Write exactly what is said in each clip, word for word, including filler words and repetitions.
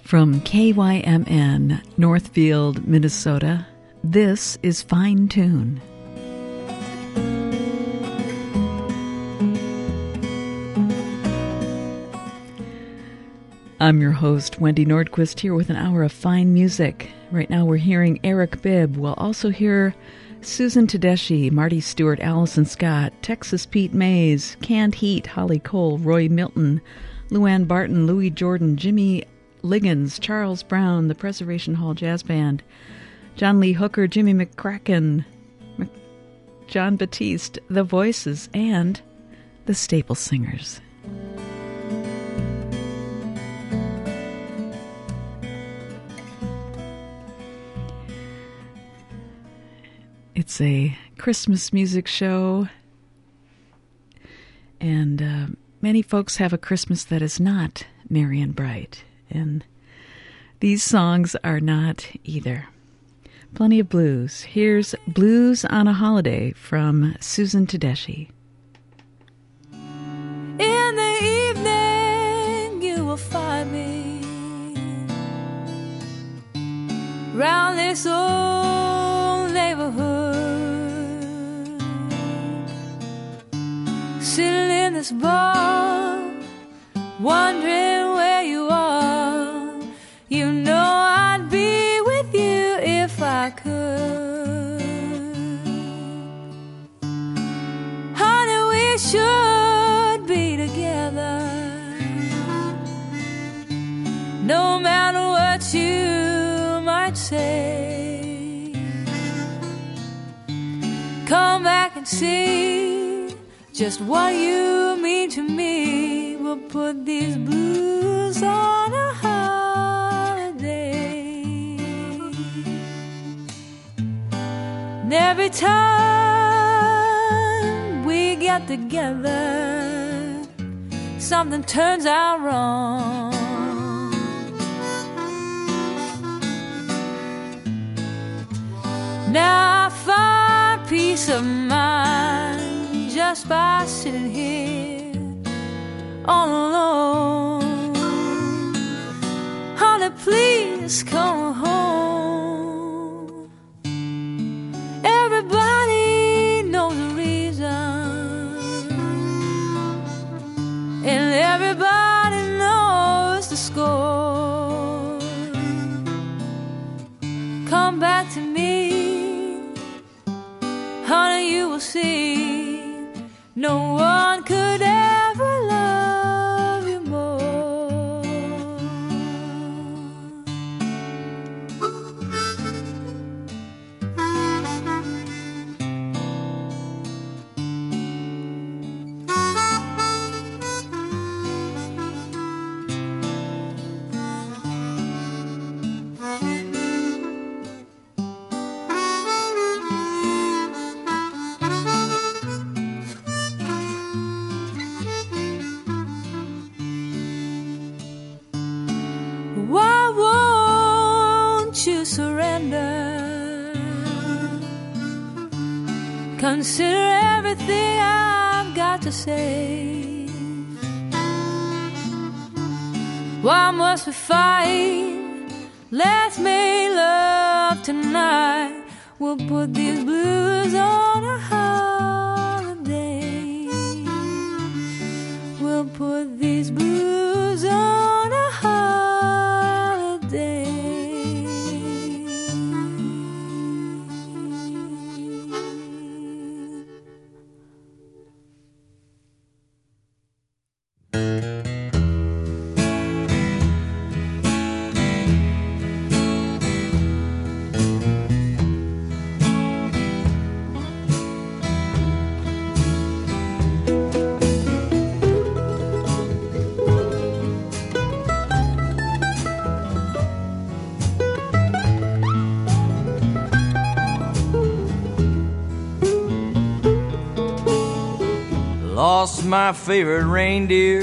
From K Y M N, Northfield, Minnesota, this is Fine Tune. I'm your host, Wendy Nordquist, here with an hour of fine music. Right now we're hearing Eric Bibb. We'll also hear Susan Tedeschi, Marty Stewart, Allison Scott, Texas Pete Mays, Canned Heat, Holly Cole, Roy Milton, Luann Barton, Louis Jordan, Jimmy Liggins, Charles Brown, the Preservation Hall Jazz Band, John Lee Hooker, Jimmy McCracken, Mc- John Batiste, The Voices, and the Staple Singers. It's a Christmas music show, and uh, many folks have a Christmas that is not merry and bright. And these songs are not either. Plenty of blues. Here's Blues on a Holiday from Susan Tedeschi. In the evening you will find me round this old neighborhood, sitting in this bar, wondering where you are. You know I'd be with you if I could. Honey, we should be together, no matter what you might say. Come back and see just what you mean to me. We'll put these blues on a holiday. And every time we get together, something turns out wrong. Now I find peace of mind just by sitting here all alone. Honey, please come home. Everybody knows the reason, and everybody knows the score. Come back to me, honey, you will see no one could ever love you more. Why won't you surrender? Consider everything I've got to say. Why must we fight? Let's make love tonight. We'll put these blues on a holiday. We'll put these blues on a holiday. Lost my favorite reindeer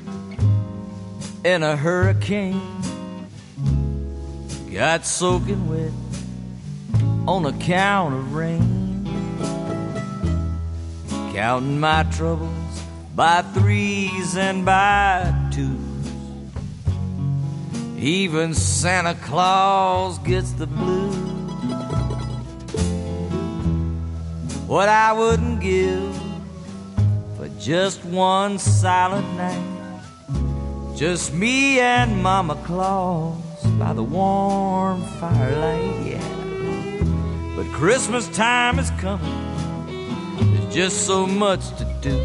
in a hurricane. Got soaking wet on account of rain. Counting my troubles by threes and by twos. Even Santa Claus gets the blues. What I wouldn't give for just one silent night, just me and Mama Claus by the warm firelight, yeah. But Christmas time is coming, there's just so much to do.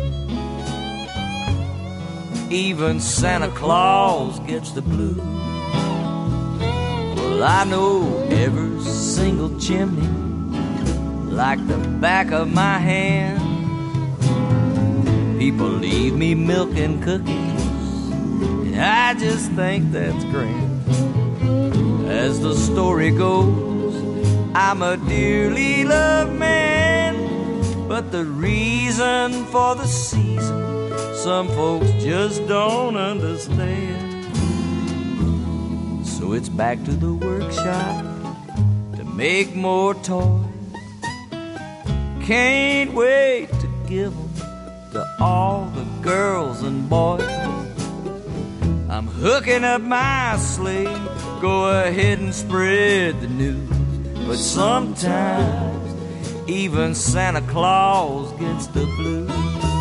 Even Santa Claus gets the blues. Well, I know every single chimney like the back of my hand. People leave me milk and cookies, and I just think that's grand. As the story goes, I'm a dearly loved man, but the reason for the season some folks just don't understand. So it's back to the workshop to make more toys. Can't wait to give them to all the girls and boys. I'm hooking up my sleigh, go ahead and spread the news. But sometimes even Santa Claus gets the blues.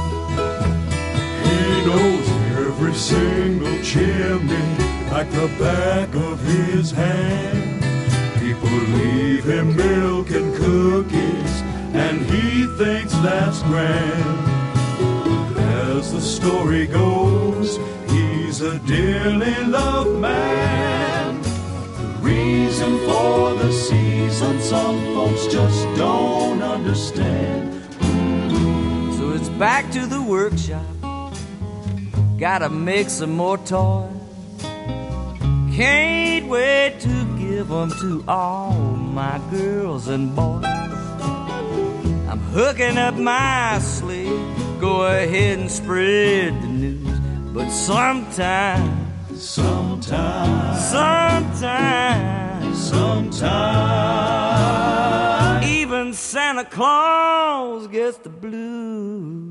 He knows every single chimney like the back of his hand. People leave him milk and cookies, and he thinks that's grand. As the story goes, he's a dearly loved man. The reason for the season some folks just don't understand. So it's back to the workshop, gotta make some more toys. Can't wait to give them to all my girls and boys. I'm hooking up my sleigh, go ahead and spread the news. But sometimes, sometimes, sometimes, sometimes, even Santa Claus gets the blues.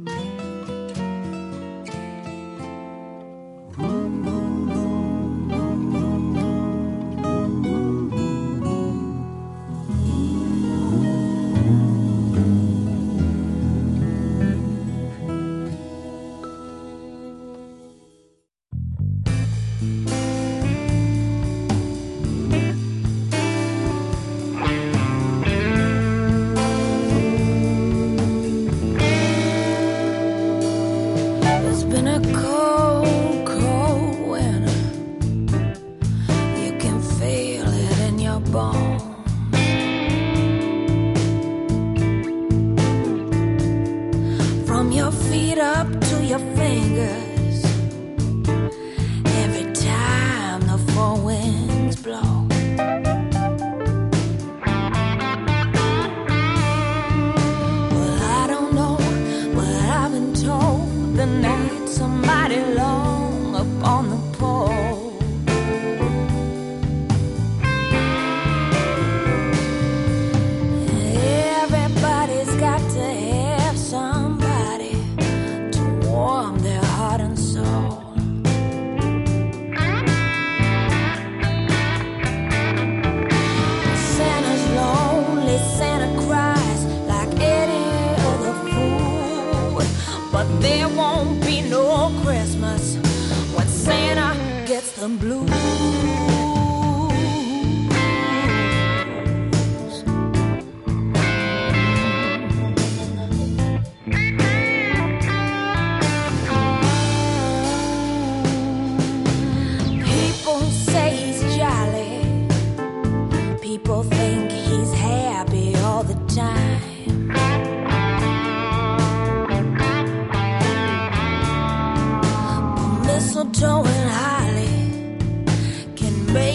Mistletoe and holly can make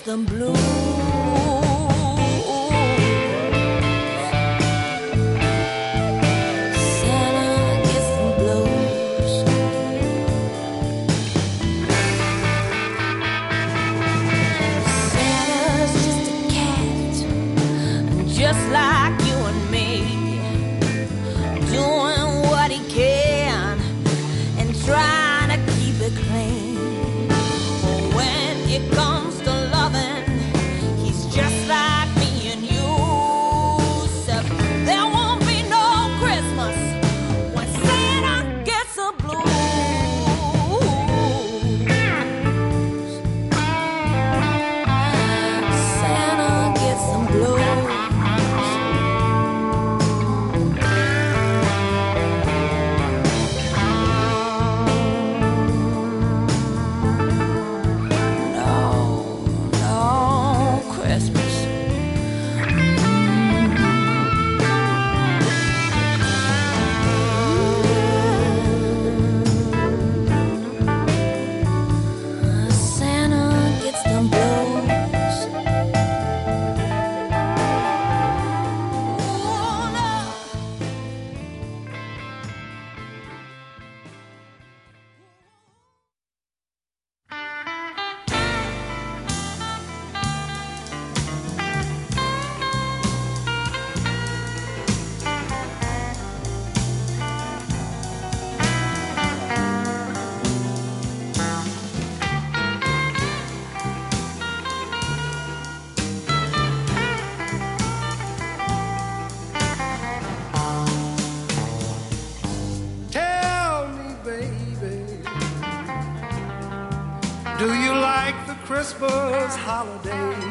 the blues. Just like you and me, doing what he can and trying to keep it clean. But when it comes to loving, he's just like me and you. So there won't be no Christmas when Santa gets the blues. Santa gets the blues. Do you like the Christmas holidays?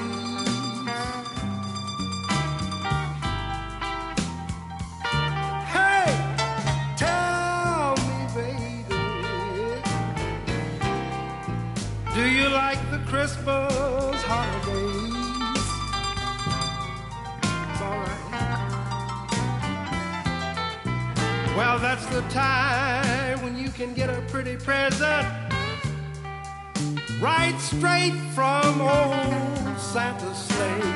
Hey, tell me, baby, do you like the Christmas holidays? It's all right. Well, that's the time when you can get a pretty present right straight from old Santa's sleigh.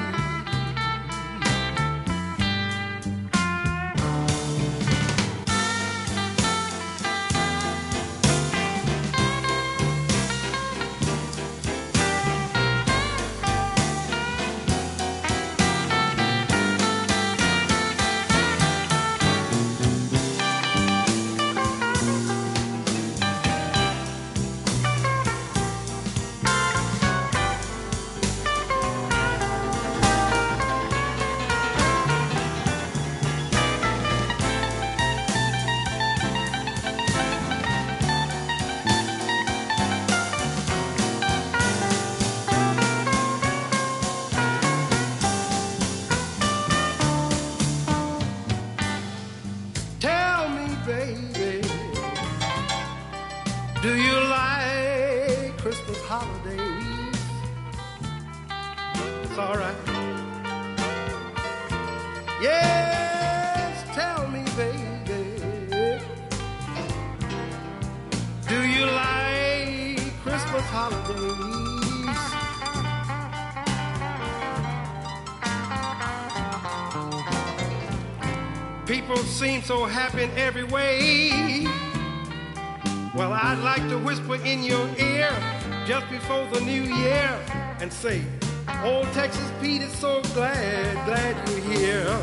People seem so happy in every way. Well, I'd like to whisper in your ear just before the new year and say, old Texas Pete is so glad, glad you're here.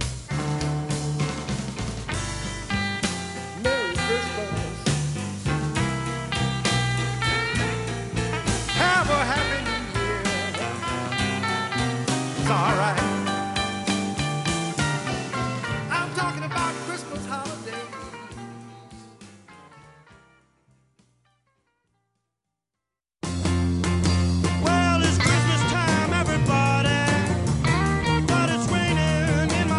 Merry Christmas. Have a happy new year. It's all right. Well, it's Christmas time, everybody, but it's raining in my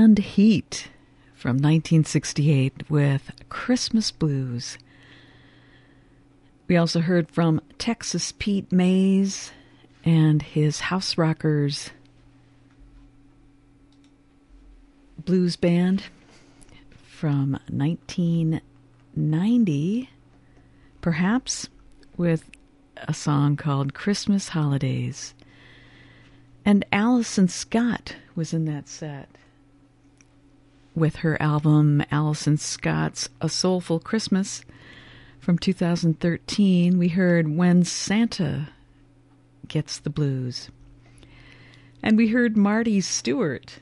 band Heat from nineteen sixty-eight with Christmas Blues. We also heard from Texas Pete Mays and his House Rockers blues band from nineteen ninety, perhaps, with a song called Christmas Holidays. And Alison Scott was in that set with her album Alison Scott's A Soulful Christmas from two thousand thirteen. We heard When Santa Gets the Blues. And we heard Marty Stewart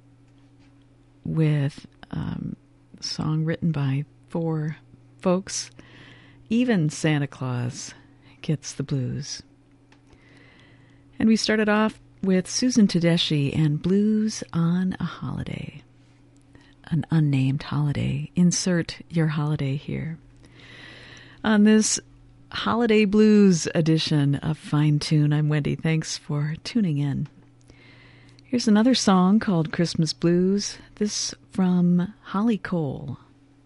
with um, a song written by four folks. Even Santa Claus Gets the Blues. And we started off with Susan Tedeschi and Blues on a Holiday. An unnamed holiday. Insert your holiday here. On this Holiday Blues edition of Fine Tune, I'm Wendy. Thanks for tuning in. Here's another song called Christmas Blues. This from Holly Cole.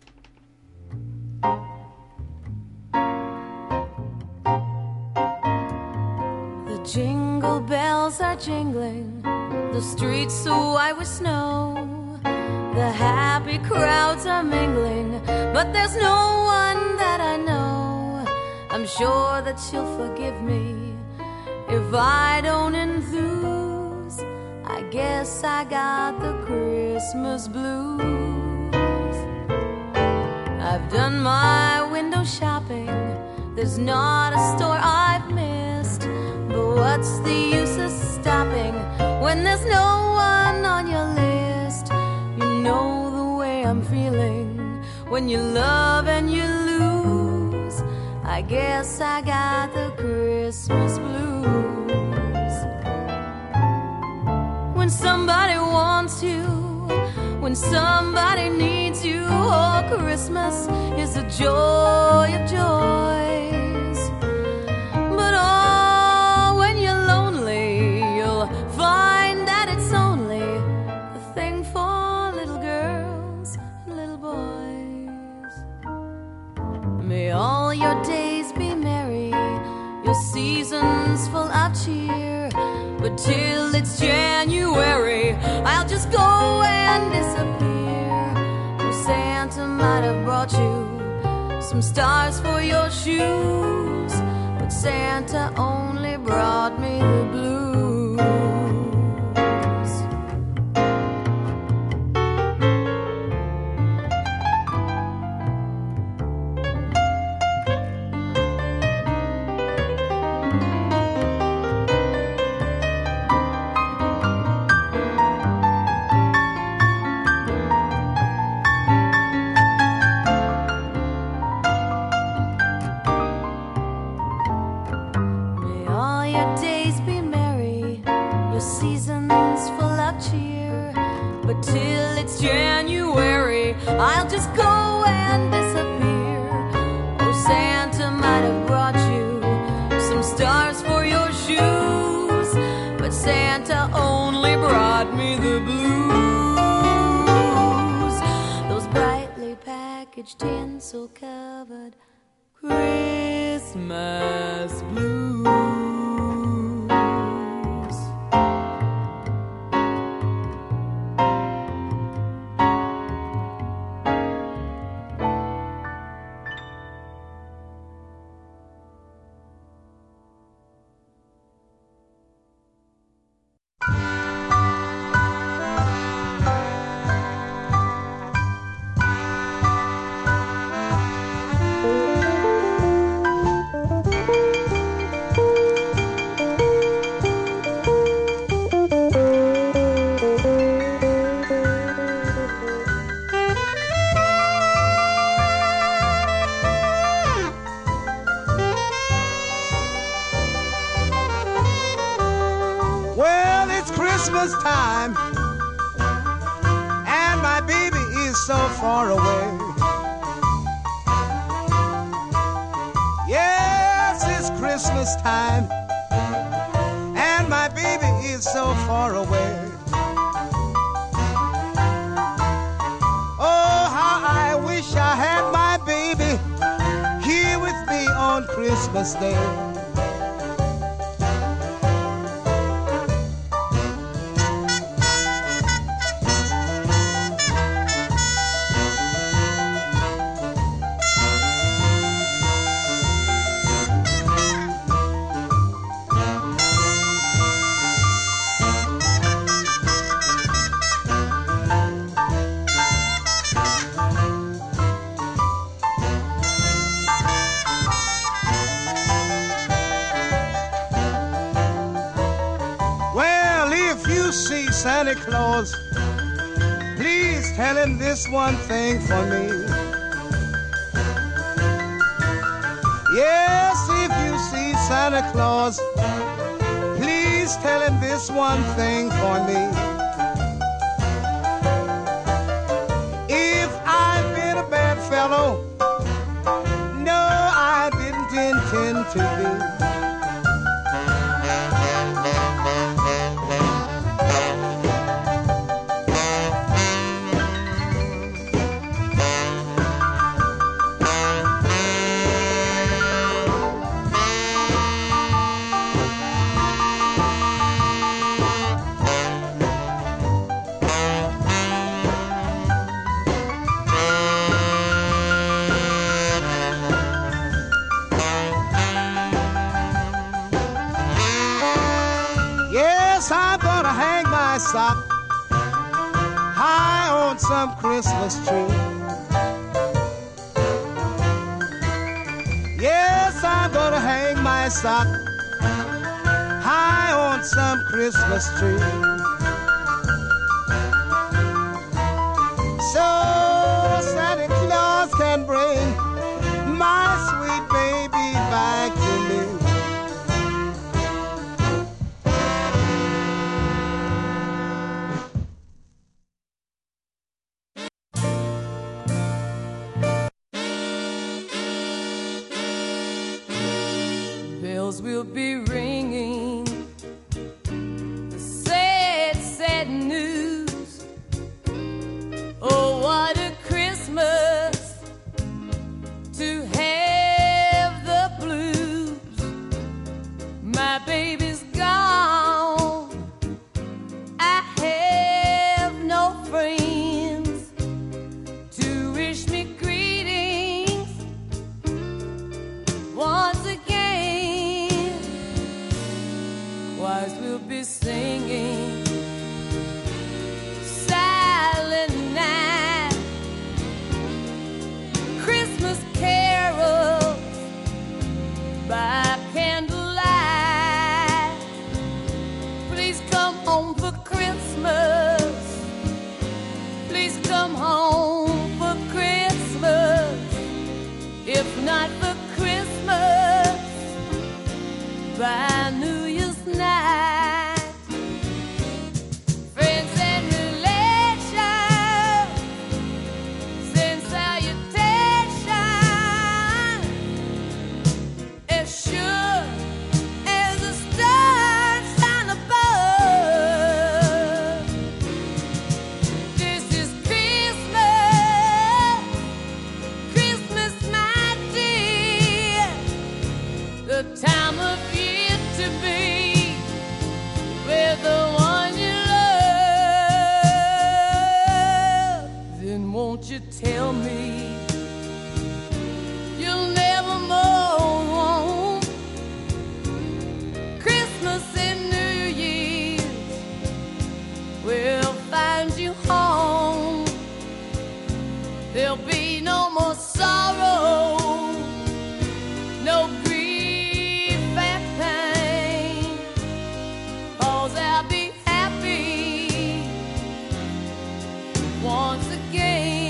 Jingle bells are jingling, the streets so white with snow. The happy crowds are mingling, but there's no one that I know. I'm sure that you'll forgive me if I don't enthuse. I guess I got the Christmas blues. I've done my window shopping, there's not a store I've missed. But what's the use of stopping when there's no one on your list? You know the way I'm feeling when you love and you lose. I guess I got the Christmas blues. When somebody wants you, when somebody needs you, oh, Christmas is a joy of joys. But oh, find that it's only a thing for little girls and little boys. May all your days be merry, your seasons full of cheer. But till it's January, I'll just go and disappear. Oh, Santa might have brought you some stars for your shoes, but Santa only brought me the blues. Till it's January, I'll just go and disappear. Oh, Santa might have brought you some stars for your shoes, but Santa only brought me the blues. Those brightly packaged tinsel covered Christmas blues. Christmas time, and my baby is so far away. Yes, it's Christmas time, and my baby is so far away. Christmas Day. Santa Claus, please tell him this one thing for me. Yes, if you see Santa Claus, please tell him this one thing for me. If I've been a bad fellow, no, I didn't intend to be. Sock high on some Christmas tree. Yes, I'm gonna hang my sock high on some Christmas tree. So Santa Claus can bring my sweet baby back to me. Will be ringing the sad, sad news. Oh, what a Christmas to have the blues. My baby's gone, I have no friends to wish me greetings once again. Choirs will be singing Silent Night, Christmas carols by candlelight. Please come home for Christmas. Please come home for Christmas. If not for Christmas, by New Year's night. Friends and relations send salutation as sure as the stars shine above. This is Christmas, Christmas, my dear, the time of year to be with the one you love. Then won't you tell me you'll never mourn Christmas and New Year's will find you home. There'll be no more sorrow, no grief and pain, 'cause I'll be happy once again.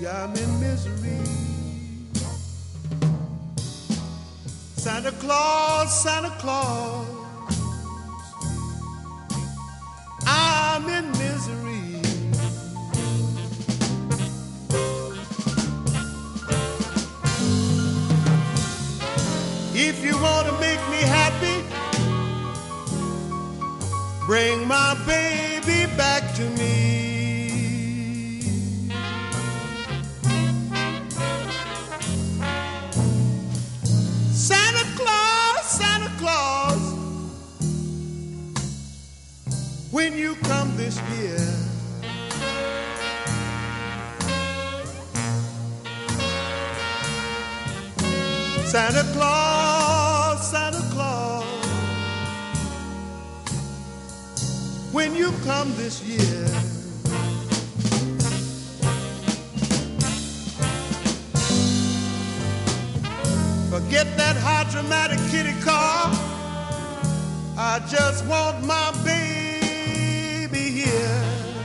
I'm in misery. Santa Claus, Santa Claus, I'm in misery. If you want to make me happy, bring my baby back to me. Santa Claus, Santa Claus, when you come this year, Santa Claus, Santa Claus, when you come this year, forget that high dramatic kitty car. I just want my baby here.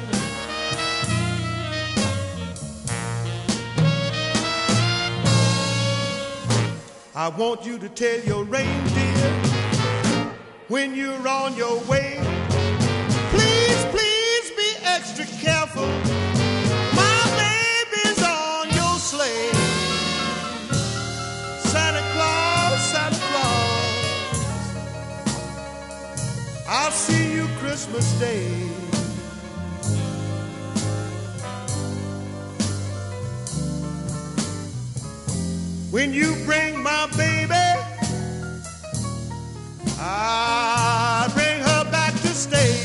I want you to tell your reindeer when you're on your way, please, please be extra careful. My baby's on your sleigh. Santa Claus, Santa Claus, I'll see you Christmas Day. When you bring my baby, I bring her back to stay.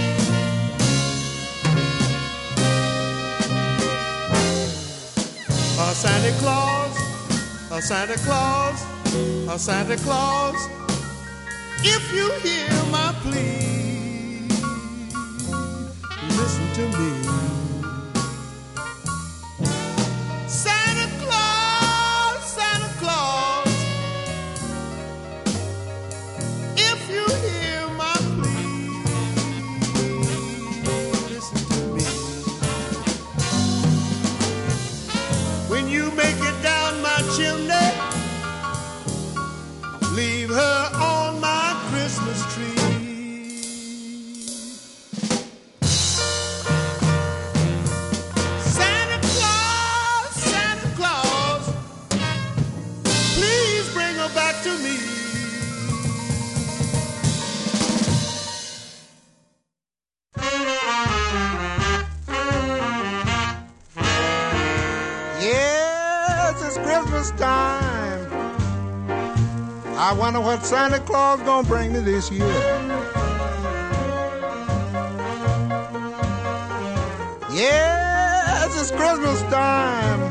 A Santa Claus, a Santa Claus, a Santa Claus, if you hear my plea, listen to me. Santa Claus, Santa Claus, if you hear my plea, listen to me. When you make it down my chimney, leave her on my Christmas tree. Santa Claus, Santa Claus, please bring her back to me. Yes, it's Christmas time. I wonder what Santa Claus gonna bring me this year. Yes, it's Christmas time.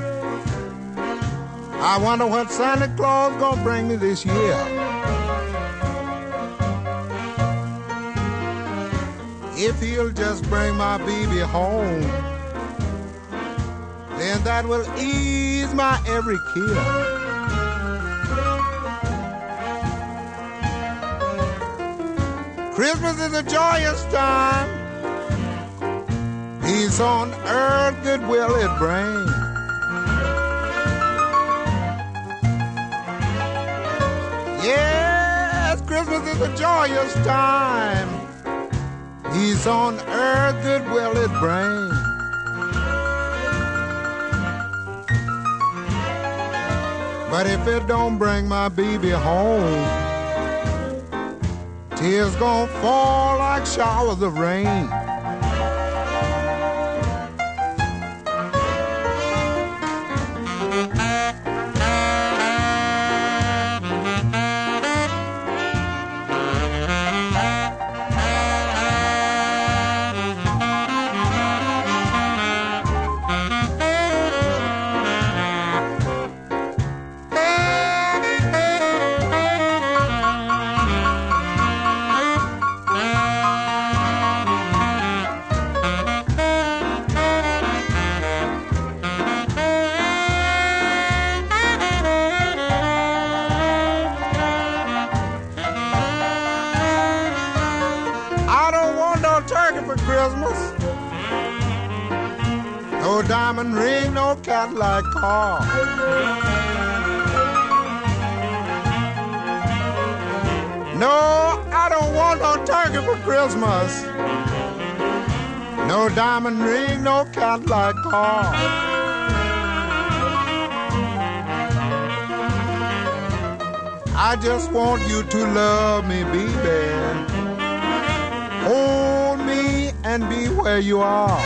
I wonder what Santa Claus gonna bring me this year. If he'll just bring my baby home, then that will ease my every care. Christmas is a joyous time. Peace on earth, goodwill it brings. Yes, Christmas is a joyous time. Peace on earth, goodwill it brings. But if it don't bring my baby home, tears gonna fall like showers of rain. no diamond ring, no Cadillac car. No, I don't want no turkey for Christmas. No diamond ring, no Cadillac car. I just want you to love me, baby. Hold me and be where you are.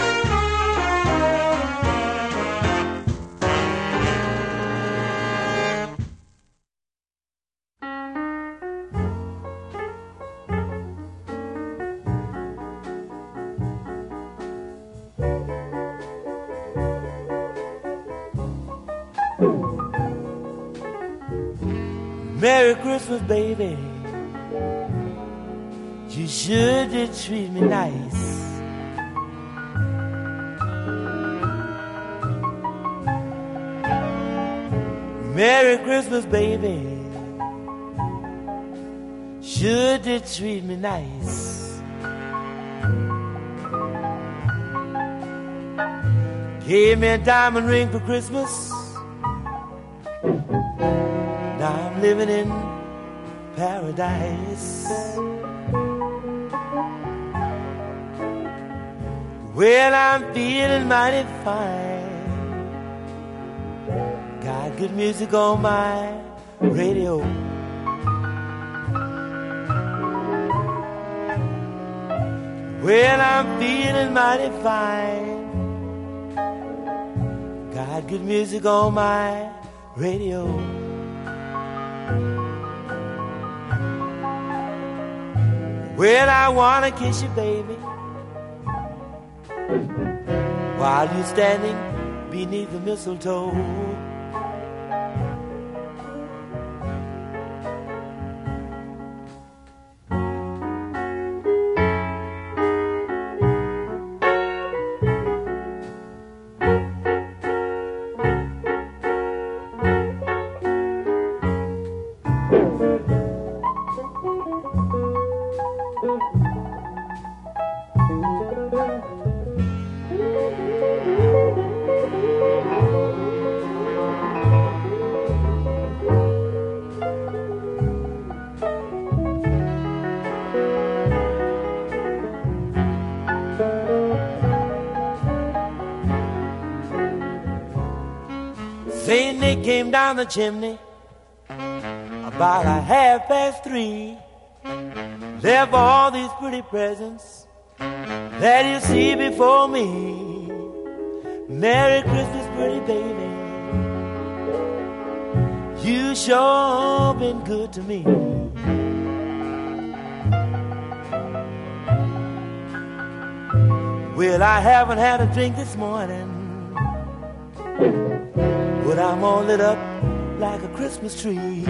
Merry Christmas, baby. You sure did treat me nice. Merry Christmas, baby. Sure did treat me nice. Gave me a diamond ring for Christmas. Now I'm living in paradise. Well, I'm feeling mighty fine. Got good music on my radio. Well, I'm feeling mighty fine. Got good music on my radio. Well, I wanna kiss you, baby, while you're standing beneath the mistletoe. Saint Nick came down the chimney about a half past three. Left all these pretty presents that you see before me. Merry Christmas, pretty baby. You sure been good to me. Well, I haven't had a drink this morning, but I'm all lit up like a Christmas tree.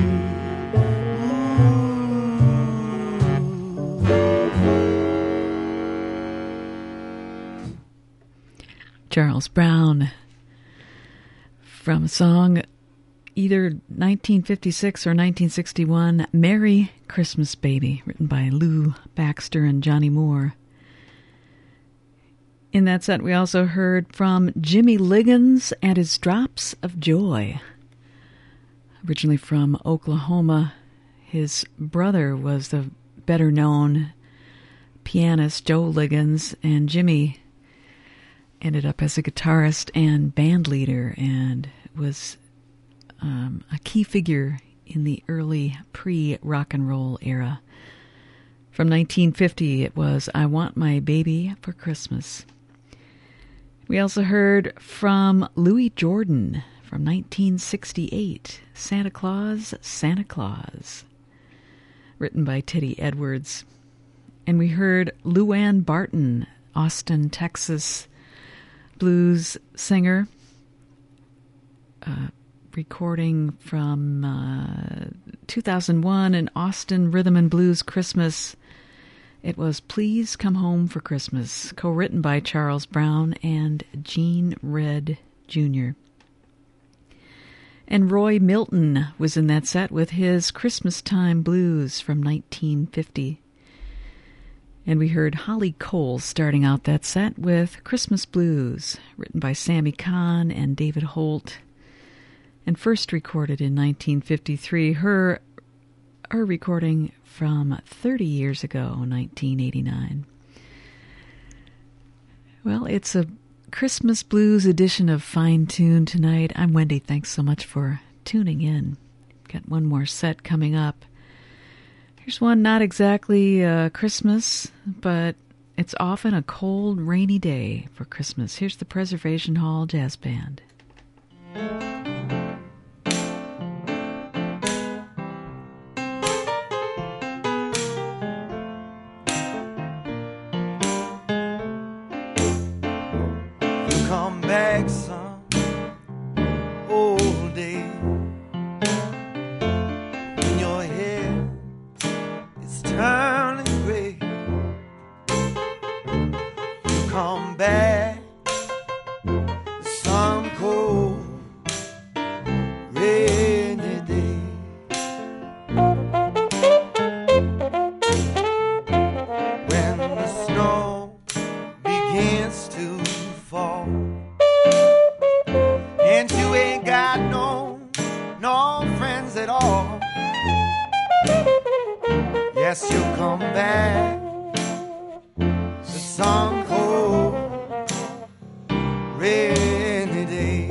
Charles Brown, from a song either nineteen fifty-six or nineteen sixty-one, Merry Christmas Baby, written by Lou Baxter and Johnny Moore. In that set, we also heard from Jimmy Liggins and his Drops of Joy. Originally from Oklahoma, his brother was the better-known pianist Joe Liggins, and Jimmy ended up as a guitarist and band leader and was um, a key figure in the early pre-rock and roll era. From nineteen fifty, it was I Want My Baby for Christmas. We also heard from Louis Jordan from nineteen sixty-eight, Santa Claus, Santa Claus, written by Teddy Edwards. And we heard Luann Barton, Austin, Texas blues singer, uh, recording from uh, two thousand one, an Austin Rhythm and Blues Christmas. It was Please Come Home for Christmas, co-written by Charles Brown and Gene Redd Junior And Roy Milton was in that set with his Christmas Time Blues from nineteen fifty. And we heard Holly Cole starting out that set with Christmas Blues, written by Sammy Kahn and David Holt, and first recorded in nineteen fifty-three. Her, her recording from thirty years ago, nineteen eighty-nine. Well, it's a Christmas Blues edition of Fine Tune tonight. I'm Wendy. Thanks so much for tuning in. Got one more set coming up. Here's one not exactly uh, Christmas, but it's often a cold, rainy day for Christmas. Here's the Preservation Hall Jazz Band. Come back some old day when your hair is turning gray. You come back some cold rainy day. When the snow begins to fall and you ain't got no, no friends at all. Yes, you'll come back to some cold rainy day.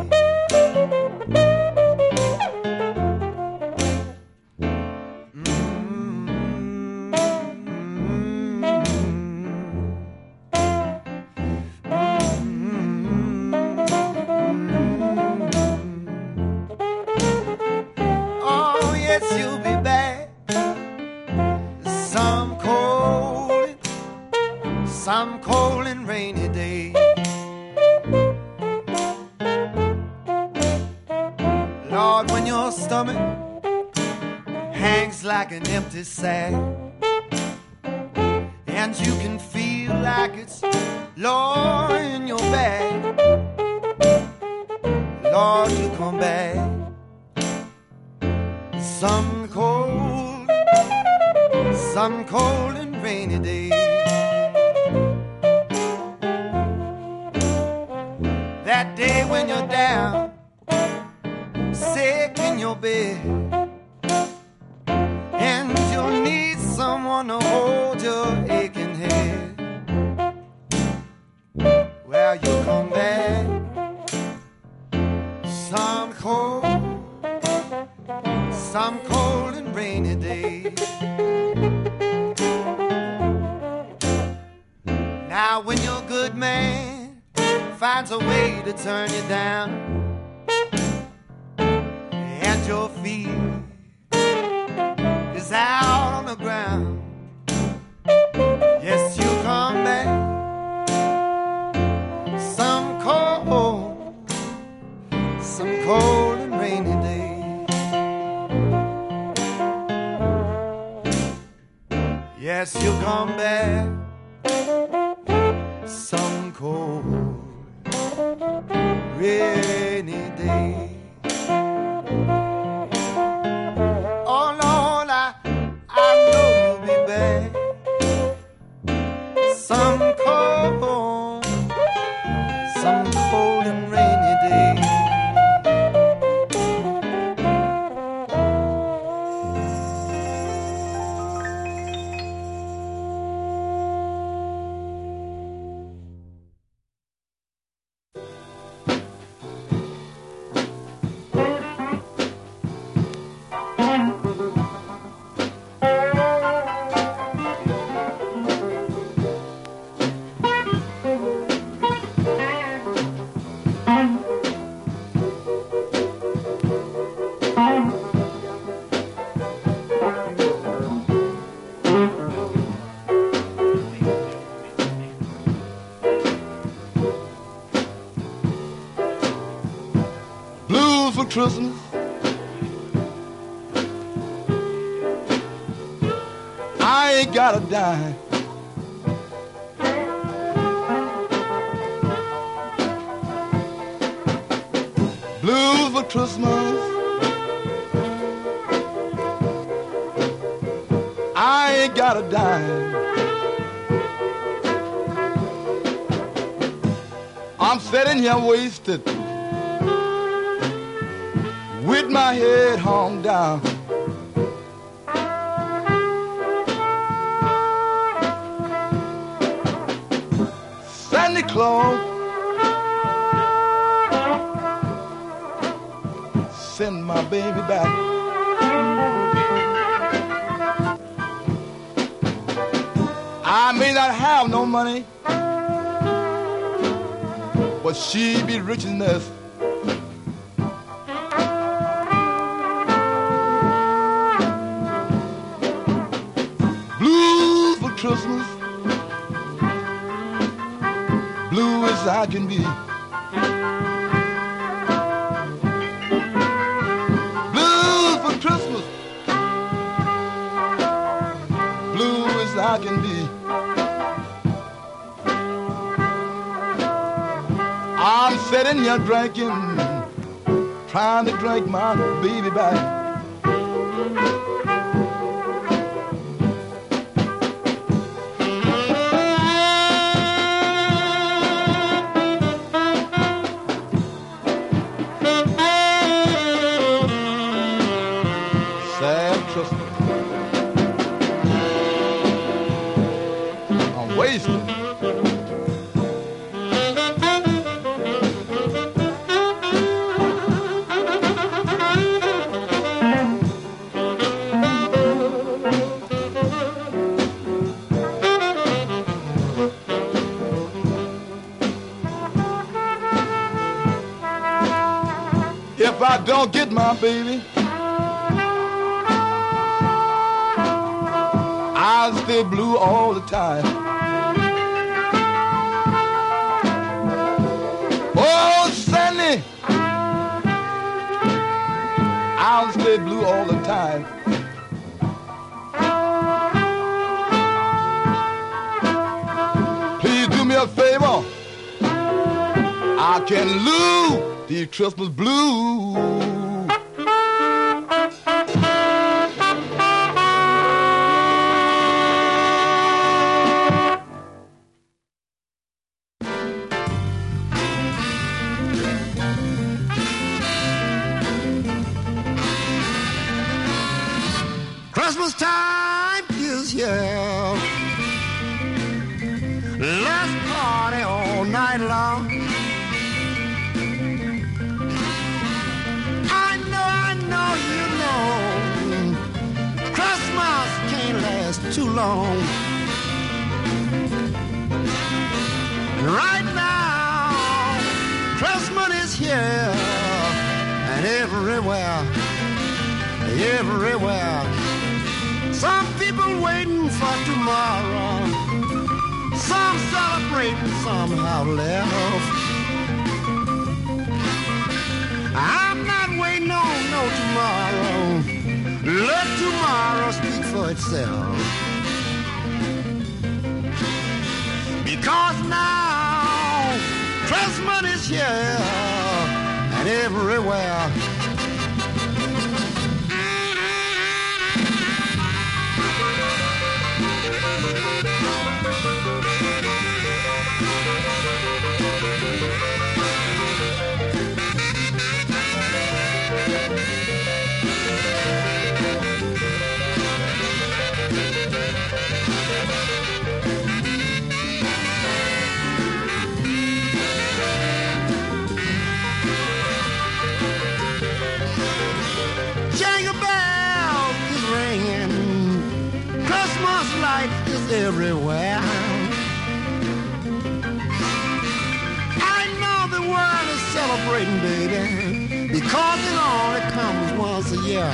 Oh, yes, you'll be back some cold, some cold and rainy day. Lord, when your stomach hangs like an empty sack and you can feel like it's low in your back, Lord, you come back some cold, some cold and rainy day. That day when you're down, sick in your bed, and you'll need someone to hold your aching head. Well, you come back some cold, some cold and rainy day. Now when your good man finds a way to turn you down and your feet is out on the ground, yes, you come back some cold, some cold and rainy day. Yes, you'll come back some cold, rainy day. Oh Lord, I, I know you'll be back some cold, some cold and rainy day. Christmas, I ain't got a dime. Blues for Christmas, I ain't got a dime. I'm sitting here wasted with my head hung down. Santa Claus, send my baby back. I may not have no money, but she be rich enough. Blues for Christmas, blue as I can be. Blues for Christmas, blue as I can be. I'm sitting here drinking, trying to drink my baby back. Sad Christmas. I'm wasted. If I don't get my baby, I'll stay blue all the time. Oh, Sandy, I'll stay blue all the time. Please do me a favor. I can lose the Christmas blues. Christmas time is here. Let's party all night long. I know, I know, you know, Christmas can't last too long. And right now, Christmas is here, and everywhere, everywhere. Some people waiting for tomorrow, some celebrating, some have left. I'm not waiting on no tomorrow. Let tomorrow speak for itself. Because now Christmas is here and everywhere. Jingle bells is ringing, Christmas lights is everywhere. I know the world is celebrating, baby, because it only comes once a year.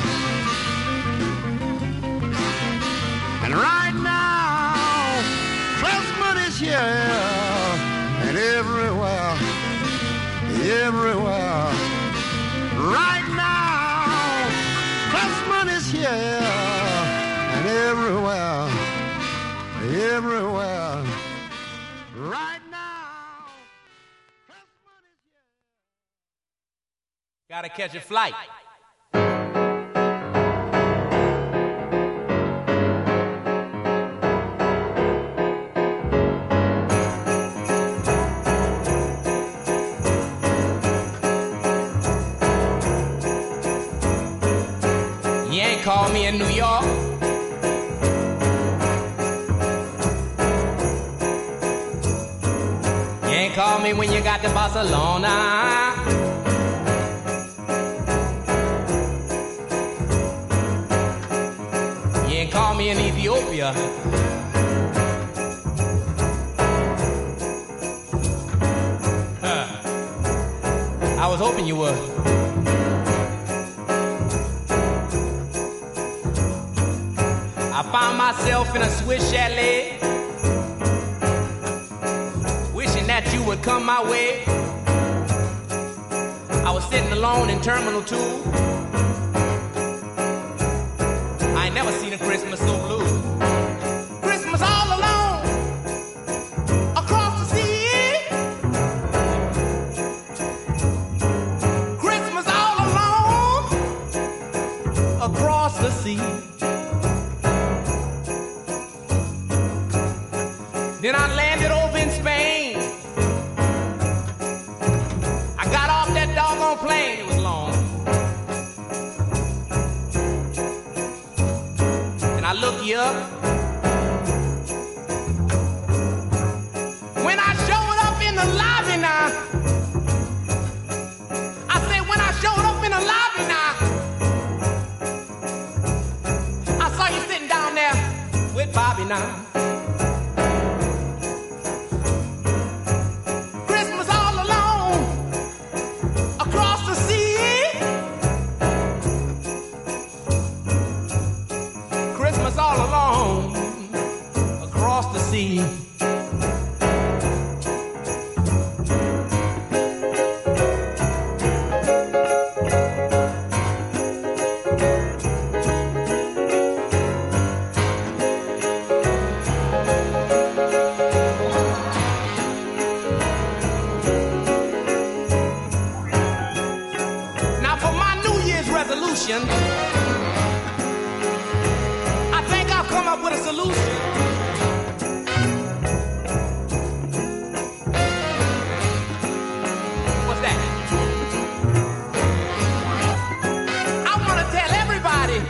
And right now, Christmas is here, and everywhere, everywhere. Right now, Christmas is here, and everywhere, everywhere. Right now, Christmas is here. Gotta catch a flight. call me in New York. You ain't call me when you got to Barcelona. You ain't call me in Ethiopia. Huh. I was hoping you would. I found myself in a Swiss chalet, wishing that you would come my way. I was sitting alone in Terminal two. I ain't never seen a Christmas so blue. Christmas all alone across the sea. Christmas all alone across the sea. Then I landed over in Spain. I got off that doggone plane. It was long. And I looked you up. When I showed up in the lobby now, I said when I showed up in the lobby now, I saw you sitting down there with Bobby now. All alone across the sea. Now for my New Year's resolution, come up with a solution. What's that? I want to tell everybody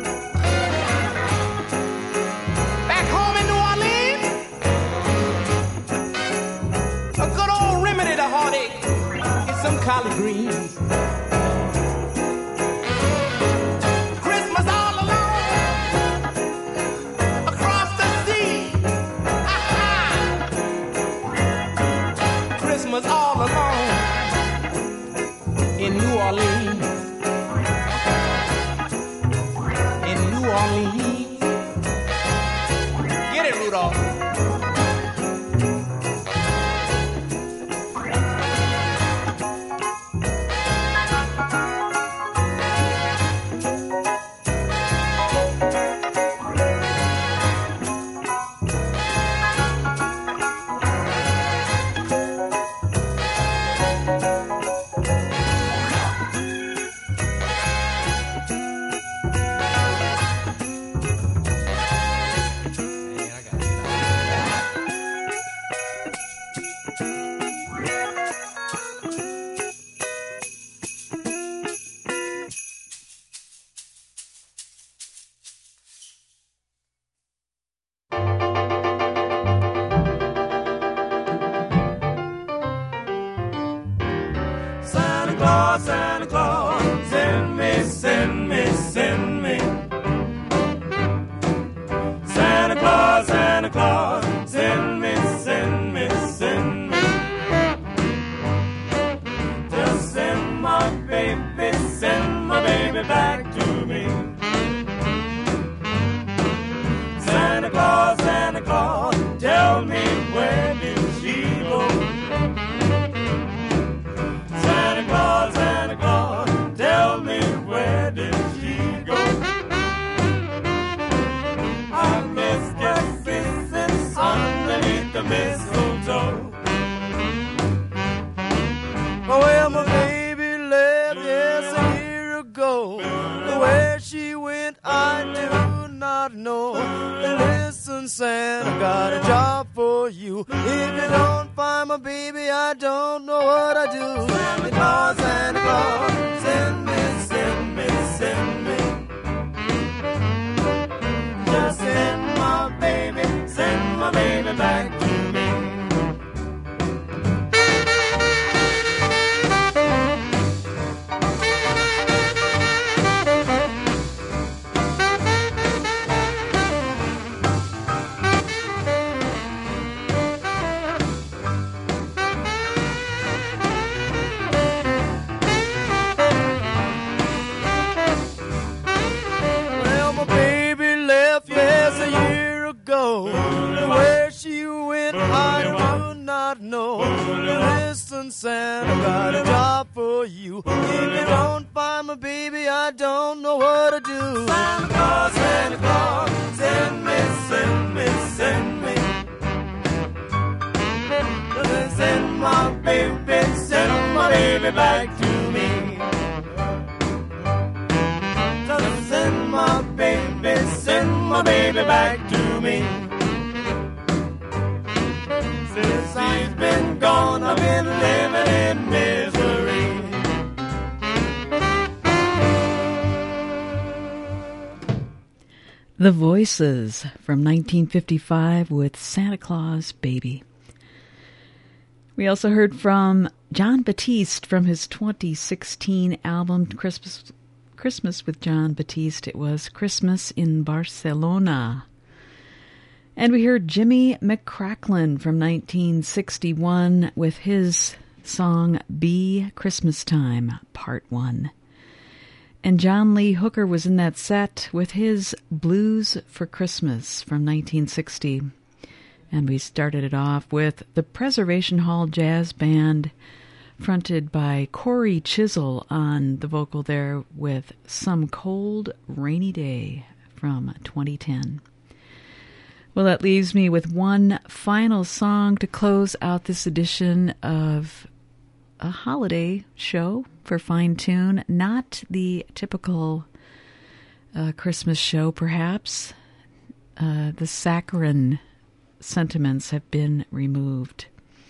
back home in New Orleans, a good old remedy to heartache is some collard greens. All alone in New Orleans, in New Orleans. Get it, Rudolph. Santa Claus, send me, send me, send me. Santa Claus, Santa Claus, send me, send me, send me. Just send my baby, send my baby back to me. Santa Claus, Santa Claus, tell me where did she go? Santa Claus, Santa Claus, tell me where did she go? I missed her kisses underneath the mistletoe. Well, my baby left, yes, a year ago. Where she went, I do not know. Listen, Santa, got a job for you. If you don't find my baby, I don't know what I do. Santa Claus, Santa Claus, send me, send me, send me. you. If you don't find my baby, I don't know what to do. Santa Claus, Santa Claus, send me, send me, send me. Send my baby, send my baby back to me. Send my baby, send my baby back to me. Since he's been gone, I've been living in misery. The Voices from nineteen fifty-five with Santa Claus Baby. We also heard from Jon Batiste from his twenty sixteen album Christmas Christmas with Jon Batiste. It was Christmas in Barcelona. And we heard Jimmy McCracklin from nineteen sixty-one with his song Be Christmas Time, Part one. And John Lee Hooker was in that set with his Blues for Christmas from nineteen sixty. And we started it off with the Preservation Hall Jazz Band, fronted by Corey Chisel on the vocal there, with Some Cold Rainy Day from twenty ten. Well, that leaves me with one final song to close out this edition of a holiday show for Fine Tune. Not the typical uh, Christmas show, perhaps. Uh, the saccharine sentiments have been removed.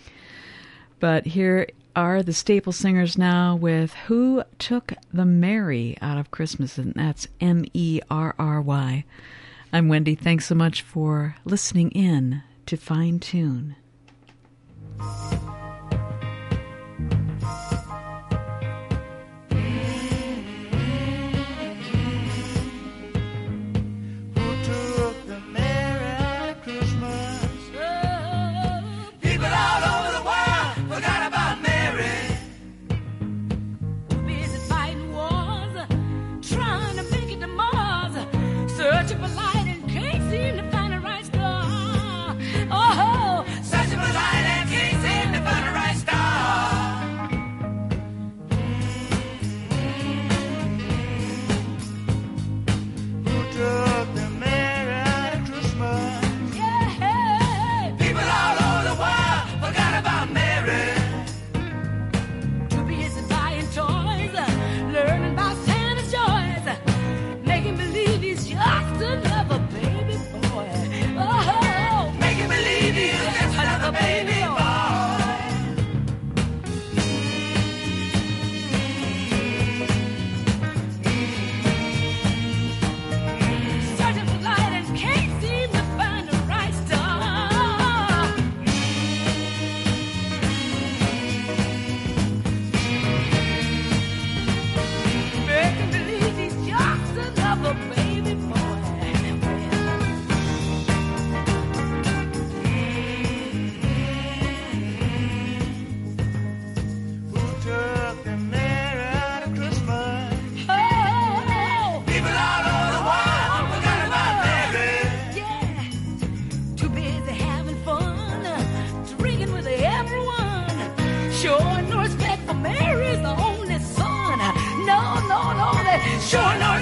But here are the staple singers now with Who Took the Merry Out of Christmas, and that's M E R R Y. I'm Wendy. Thanks so much for listening in to Fine Tune. Showing no